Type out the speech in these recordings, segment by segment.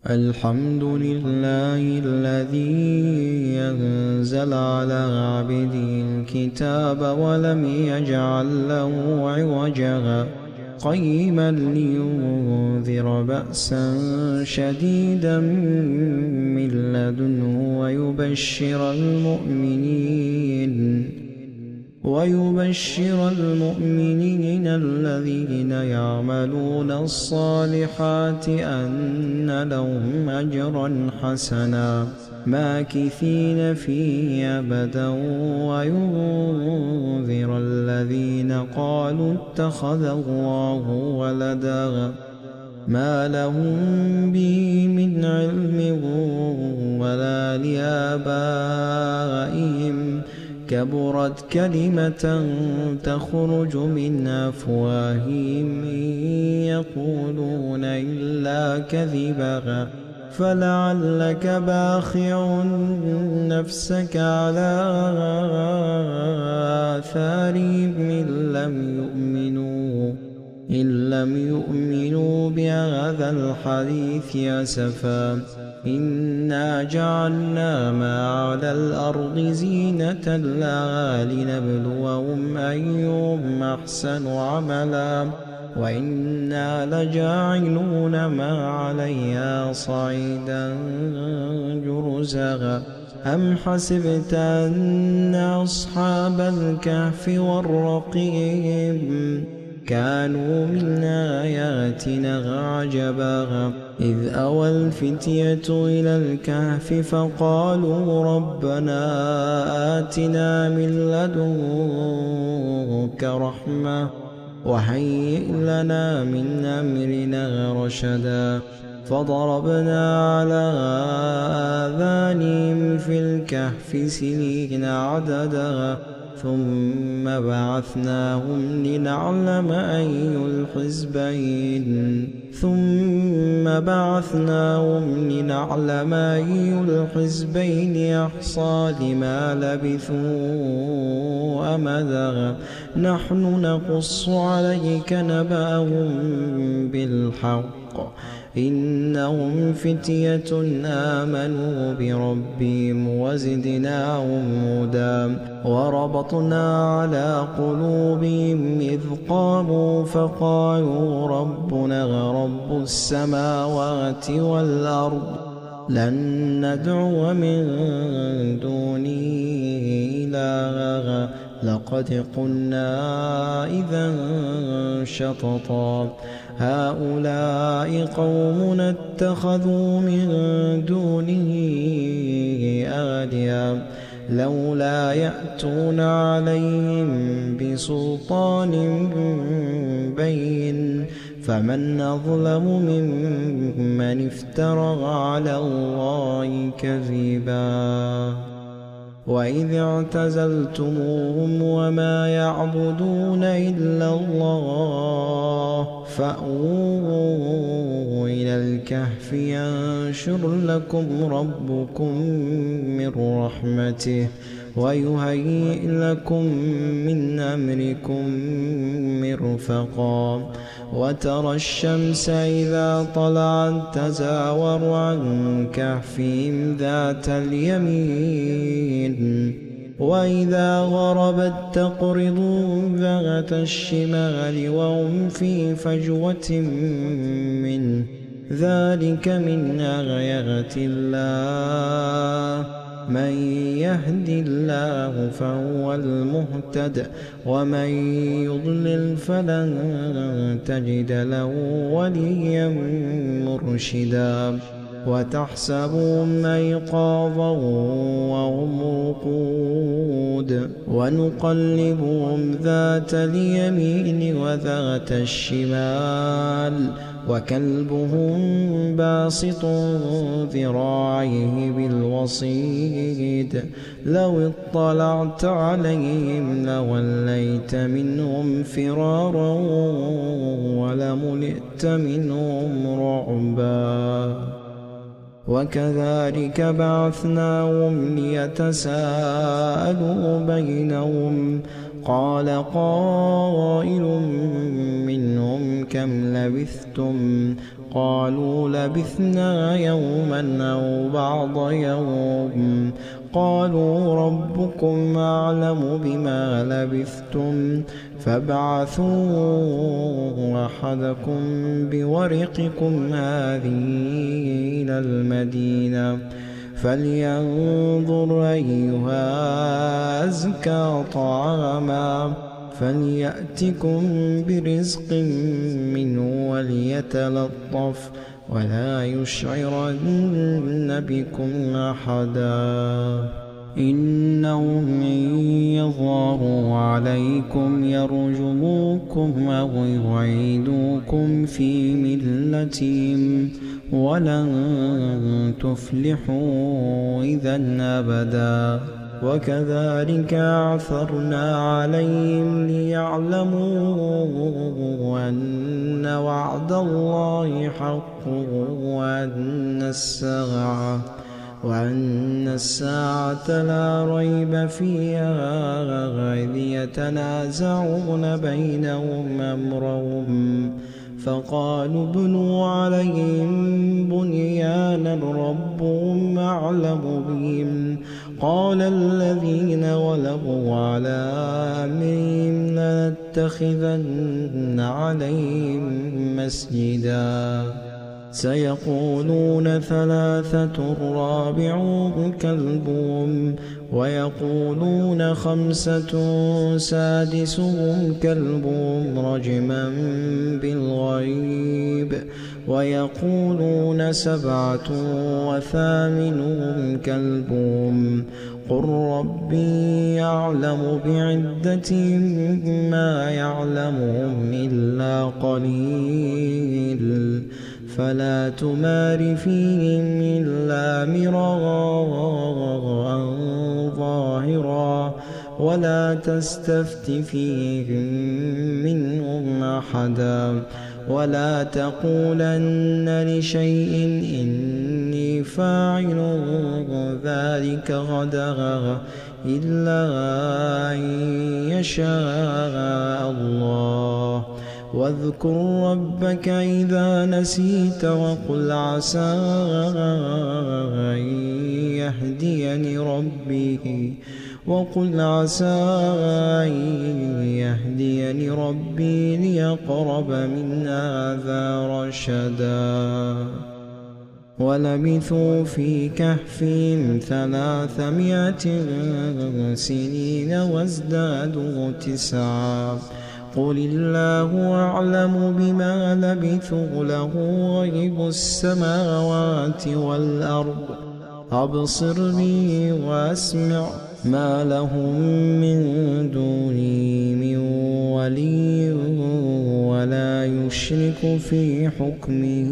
الحمد لله الذي أنزل على عبده الكتاب ولم يجعل له عوجا قيما لينذر بأسا شديدا من لدنه ويبشر المؤمنين الذين يعملون الصالحات أن لهم أجرا حسنا ماكثين فيه أبدا وينذر الذين قالوا اتخذ الله ولدا ما لهم به من علم ولا لآبائهم كبرت كلمة تخرج من أفواههم إن يقولون إلا كذبا فلعلك باخع نفسك على آثارهم إن لم يؤمنوا بهذا الحديث أسفا إنا جعلنا ما على الأرض زينة لها لنبلوهم أيهم أحسن عملا وإنا لجاعلون ما عليها صعيدا جرزا أم حسبت أن أصحاب الكهف والرقيم كانوا من آياتنا عجبا إذ أوى الفتية إلى الكهف فقالوا ربنا آتنا من لدنك رحمة وهيئ لنا من أمرنا رشدا فضربنا على آذانهم في الكهف سنين عددا ثم بعثناهم لنعلم أي الحزبين أحصى لما لبثوا أمدا نحن نقص عليك نبأهم بالحق إنهم فتية آمنوا بربهم وزدناهم هدى وربطنا على قلوبهم إذ قاموا فقالوا ربنا رب السماوات والأرض لن ندعو من دونه إلها لقد قلنا إذا شططا هؤلاء قومنا اتخذوا من دونه آلهة لولا يأتون عليهم بسلطان بين فمن أظلم ممن افترى على الله كذبا وإذ اعتزلتموهم وما يعبدون إلا الله فأووا إلى الكهف ينشر لكم ربكم من رحمته ويهيئ لكم من أمركم مرفقا وترى الشمس إذا طلعت تزاور عن كهفهم ذات اليمين وإذا غربت تقرضهم ذات الشمال وهم في فجوة منه ذلك من آيات الله من يهد الله فهو المهتد ومن يضلل فلن تجد له وليا مرشدا وتحسبهم أيقاظا وهم رقود ونقلبهم ذات اليمين وذات الشمال وكلبهم باسط ذراعيه بالوصيد لو اطلعت عليهم لوليت منهم فرارا ولملئت منهم رعبا وكذلك بعثناهم ليتساءلوا بينهم قال قائل منهم كم لبثتم قالوا لبثنا يوما أو بعض يوم قالوا ربكم أعلم بما لبثتم فابعثوا أحدكم بورقكم هذه إلى المدينة فلينظر أيها أزكى طعاما فليأتكم برزق منه وليتلطف ولا يشعرن بكم أحدا إنهم إن يظهروا عليكم يرجموكم أو يعيدوكم في ملتهم ولن تفلحوا إذا أبدا وكذلك أعثرنا عليهم ليعلموا أن وعد الله حق وأن الساعة لا ريب فيها إذ يتنازعون بينهم أمرهم فقالوا ابنوا عليهم بنيانا ربهم أعلم بهم قال الذين غلبوا على أمرهم لنتخذن عليهم مسجدا سيقولون ثلاثة رابعهم كلبهم ويقولون خمسة سادسهم كلبهم رجما بالغيب ويقولون سبعة وثامنهم كلبهم قل ربي يعلم بعدتهم ما يعلمهم إلا قليل فلا تمار فيهم إلا مراء ظاهرا ولا تستفت فيهم منهم أحدا ولا تقولن لشيء إني فاعل ذلك غدا إلا أن يشاء الله واذكر ربك إذا نسيت وقل عسى أن يهديني ربي ليقرب من هذا رشدا ولبثوا في كهفهم 300 سنين وازدادوا 9 قل الله أعلم بما لبثوا له غيب السماوات والأرض أبصر بي وأسمع ما لهم من دوني من ولي ولا يشرك في حكمه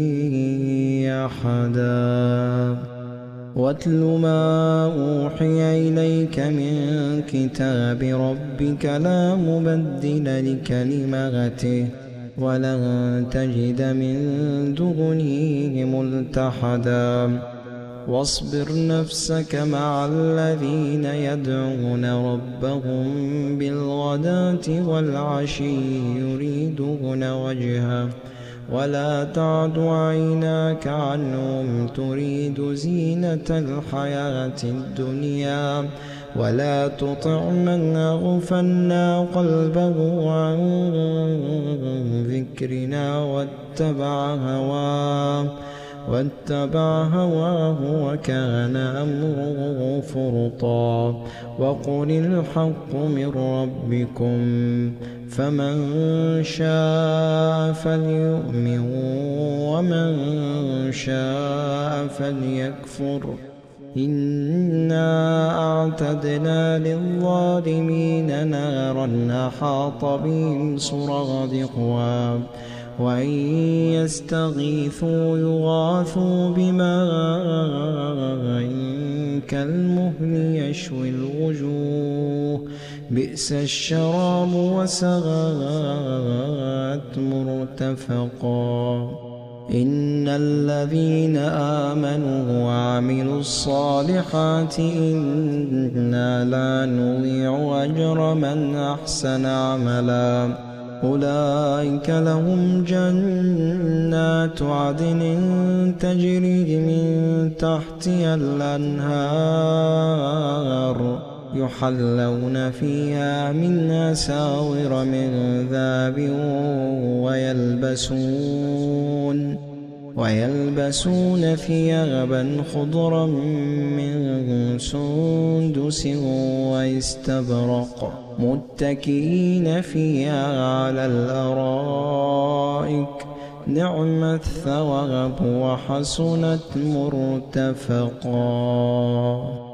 أحدا واتل ما أوحي إليك من كتاب ربك لا مبدل لكلماته ولن تجد من دونه ملتحدا واصبر نفسك مع الذين يدعون ربهم بالغداة والعشي يريدون وجهه ولا تعد عيناك عنهم تريد زينة الحياة الدنيا ولا تطع من أغفلنا قلبه عن ذكرنا واتبع هواه وكان أمره فرطا وقل الحق من ربكم فمن شاء فليؤمن ومن شاء فليكفر إنا أعتدنا للظالمين نارا أحاط بهم سرادقها وإن يستغيثوا يغاثوا بماء كالمهل يشوي الوجوه بئس الشراب وساءت مرتفقا إن الذين آمنوا وعملوا الصالحات إنا لا نضيع أجر من أحسن عملا أولئك لهم جنات عدن تجري من تحتها الأنهار يحلون فيها من أساور من ذهب ويلبسون ثيابا خضرا من سندس واستبرق متكئين فيها على الأرائك نعم الثواب وحسنت مرتفقا.